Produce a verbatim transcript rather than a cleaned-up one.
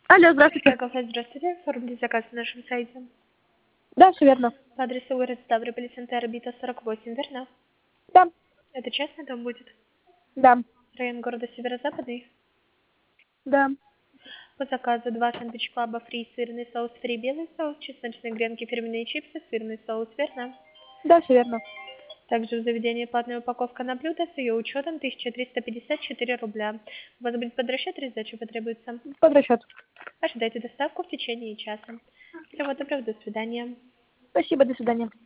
Алло, здравствуйте. Торговля, здравствуйте. Оформили заказ на нашем сайте. Да, все верно. По адресу город Ставрополь, центр орбита сорок восемь, верно? Да, Это частный дом будет? да, Район города Северо-Западный. да. По заказу два сэндвич клаба фри, сырный соус фри, белый соус, чесночные гренки, фирменные чипсы, сырный соус, верно? Да, все верно. Также в заведении платная упаковка на блюдо с ее учетом тысяча триста пятьдесят четыре рубля. У вас будет под расчет или сдача потребуется? Под расчет. Ожидайте доставку в течение часа. Всего доброго, до свидания. Спасибо, до свидания.